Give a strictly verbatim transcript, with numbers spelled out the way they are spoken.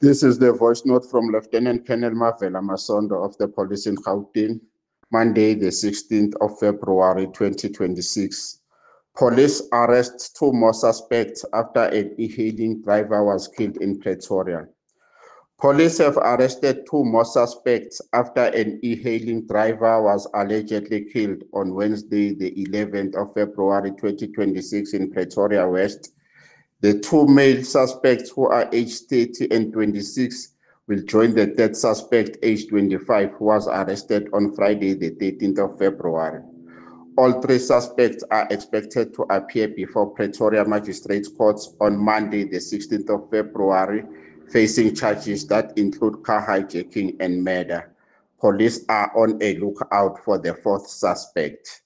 This is the voice note from Lieutenant Colonel Mavela Masondo of the police in Gauteng, Monday, the sixteenth of February, twenty twenty-six. Police arrest two more suspects after an e-hailing driver was killed in Pretoria. Police have arrested two more suspects after an e-hailing driver was allegedly killed on Wednesday, the eleventh of February, twenty twenty-six in Pretoria West. The two male suspects, who are aged thirty and twenty-six, will join the third suspect, aged twenty-five, who was arrested on Friday, the thirteenth of February. All three suspects are expected to appear before Pretoria Magistrates Courts on Monday, the sixteenth of February, facing charges that include car hijacking and murder. Police are on a lookout for the fourth suspect.